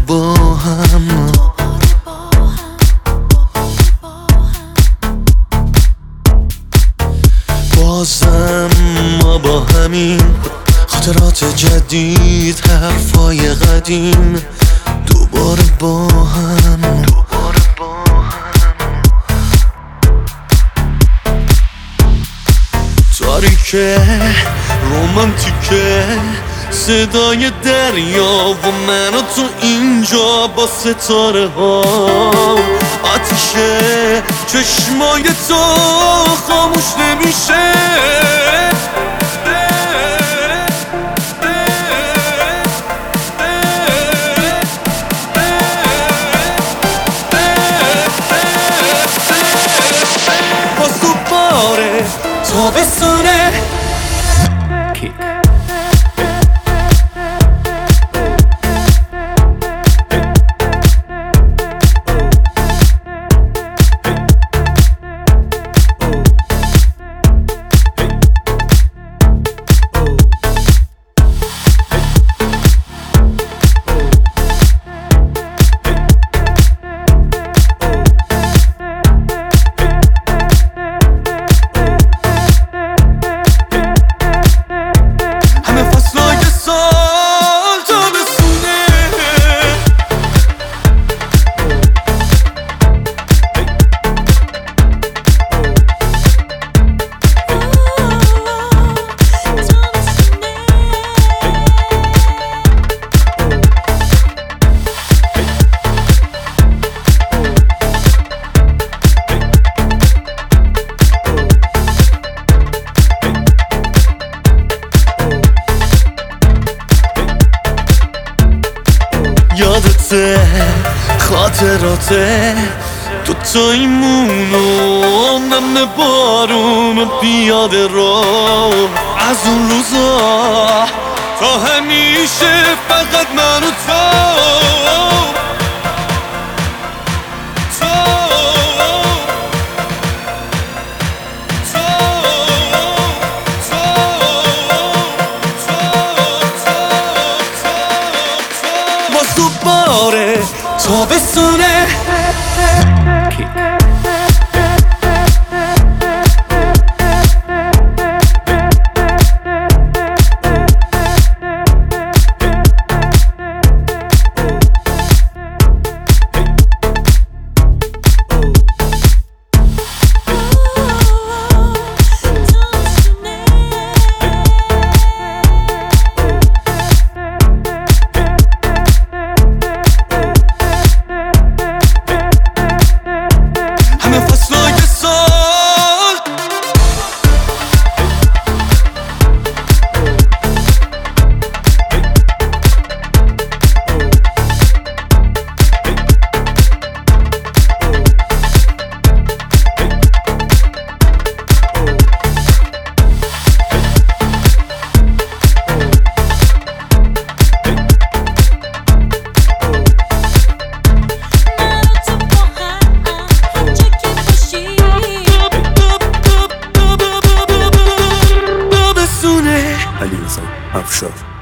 با هم. بازم ما با همین خاطرات جدید، حرفای قدیم، دوباره با هم. تاریکه رومانتیکه، صدای دریا و من و تو اینجا با ستاره ها. آتیشه چشمای تو خاموش نمیشه. باز دوباره تابستونه. یادته خاطراته دوتاییمون و نم بارون و بیاده رو از اون روزا تا همیشه فقط من و دوباره تابستونه. علیرضا افشار.